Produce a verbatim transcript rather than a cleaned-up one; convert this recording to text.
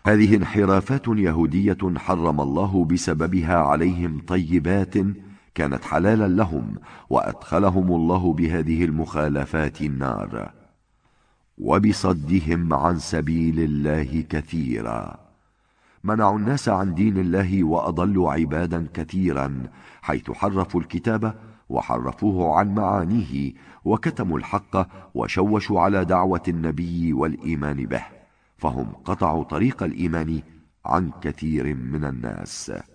هذه انحرافات يهودية حرم الله بسببها عليهم طيبات كانت حلالا لهم، وأدخلهم الله بهذه المخالفات النار، وبصدهم عن سبيل الله كثيرا. منعوا الناس عن دين الله وأضلوا عبادا كثيرا، حيث حرفوا الكتاب وحرفوه عن معانيه، وكتموا الحق وشوشوا على دعوة النبي والإيمان به، فهم قطعوا طريق الإيمان عن كثير من الناس.